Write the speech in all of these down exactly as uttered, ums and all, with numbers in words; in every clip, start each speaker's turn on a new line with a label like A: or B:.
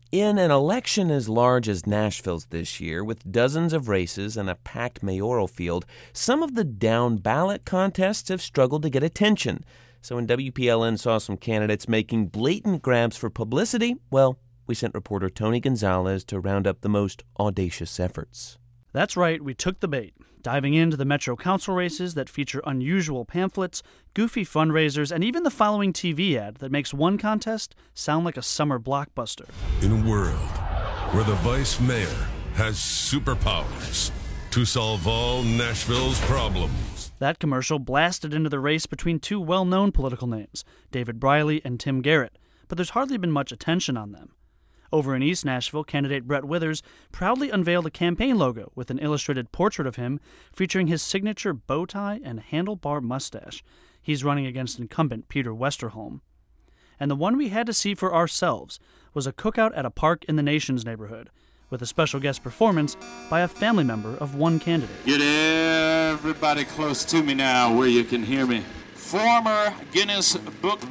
A: In an election as large as Nashville's this year, with dozens of races and a packed mayoral field, some of the down-ballot contests have struggled to get attention. So when W P L N saw some candidates making blatant grabs for publicity, well, we sent reporter Tony Gonzalez to round up the most audacious efforts.
B: That's right, we took the bait, diving into the Metro Council races that feature unusual pamphlets, goofy fundraisers, and even the following T V ad that makes one contest sound like a summer blockbuster.
C: In a world where the vice mayor has superpowers to solve all Nashville's problems.
B: That commercial blasted into the race between two well-known political names, David Briley and Tim Garrett, but there's hardly been much attention on them. Over in East Nashville, candidate Brett Withers proudly unveiled a campaign logo with an illustrated portrait of him featuring his signature bow tie and handlebar mustache. He's running against incumbent Peter Westerholm. And the one we had to see for ourselves was a cookout at a park in the Nations neighborhood, with a special guest performance by a family member of one candidate.
D: Get everybody close to me now where you can hear me. Former Guinness Book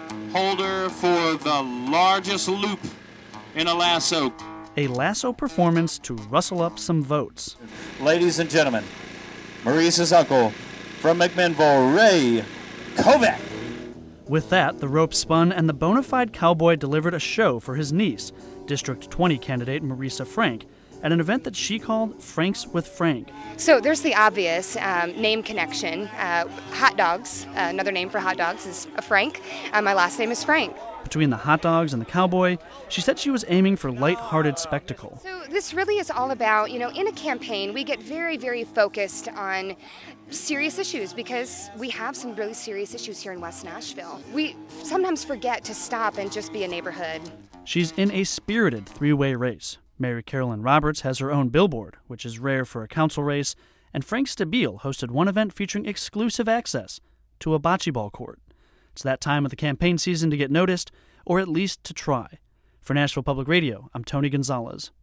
D: holder for the largest loop in a lasso.
B: A lasso performance to rustle up some votes.
D: Ladies and gentlemen, Maurice's uncle from McMinnville, Ray Kovac.
B: With that, the rope spun and the bona fide cowboy delivered a show for his niece, District twenty candidate Marisa Frank, at an event that she called Franks with Frank.
E: So there's the obvious um, name connection. Uh, hot dogs, uh, another name for hot dogs is a Frank. Uh, my last name is Frank.
B: Between the hot dogs and the cowboy, she said she was aiming for light-hearted spectacle.
E: So this really is all about, you know, in a campaign, we get very, very focused on serious issues because we have some really serious issues here in West Nashville. We sometimes forget to stop and just be a neighborhood.
B: She's in a spirited three-way race. Mary Carolyn Roberts has her own billboard, which is rare for a council race, and Frank Stabile hosted one event featuring exclusive access to a bocce ball court. It's that time of the campaign season to get noticed, or at least to try. For Nashville Public Radio, I'm Tony Gonzalez.